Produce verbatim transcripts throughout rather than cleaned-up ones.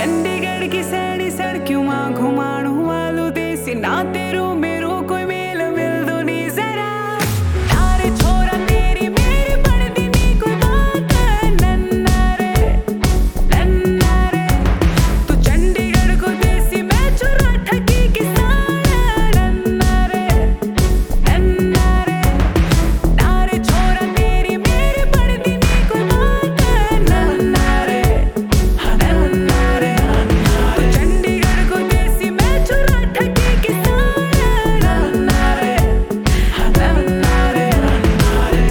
चंडीगढ़ की सैनी सड़कियों मां घुमाणू वालू देसी ना तेरू मेरो कोई मेल मिल दो नी जरा तारे छोरा तेरी मेरी पड़दी नी कोई बात नन्ना रे नन्ना रे तू चंडीगढ़ को देसी मैं चुरा ठगी किसान नन्ना रे नन्ना रे तारे छोरा तेरी मेरी पड़दी नी कोई बात नन्ना रे नन्ना रे तू चंडीगढ़ को देसी मैं चुरा ठगी किसान नन्ना रे नन्ना रे नन्ना रे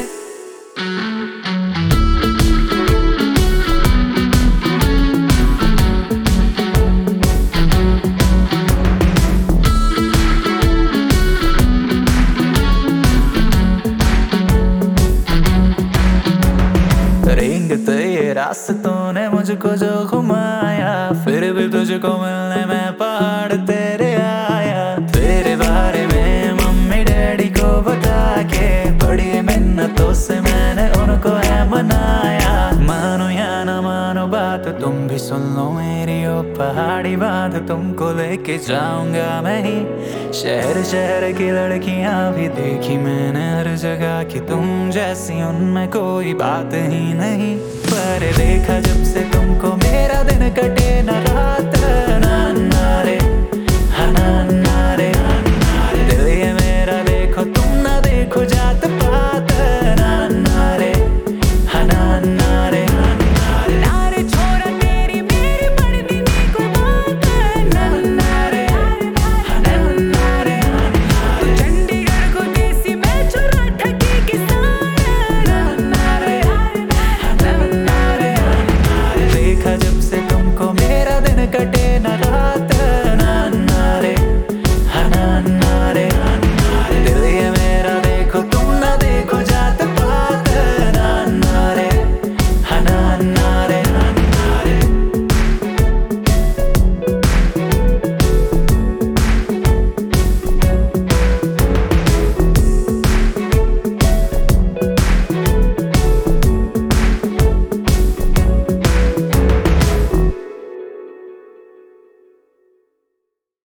रेंगते ये रास्तों ने मुझको जो घुमाया, फिर भी तुझको मिलने में पहाड़ तेरे आया। तेरे बारे में मम्मी डैडी को बता के बड़ी मिन्नतों से मैंने उनको है मनाया। मानो या ना मानो बात तुम भी सुन लो मेरी ओ पहाड़ी बात, तुमको लेके जाऊंगा मैं ही शहर शहर की लड़कियां भी देखी मैंने हर जगह की, तुम जैसी उनमें कोई बात ही नहीं। पर देखा जब से तुमको मेरा दिन कटे न रात नन्ना रे नन्ना रे दिल ये मेरा देखो तुम ना देखो जात पात नन्ना रे नन्ना रे तारे छोरा तेरी मेरी पड़दी नी कोई बात नन्ना रे नन्ना रे तू चंडीगढ़ को देसी मैं चुरा ठगी किसान नन्ना रे नन्ना रे देखा जब से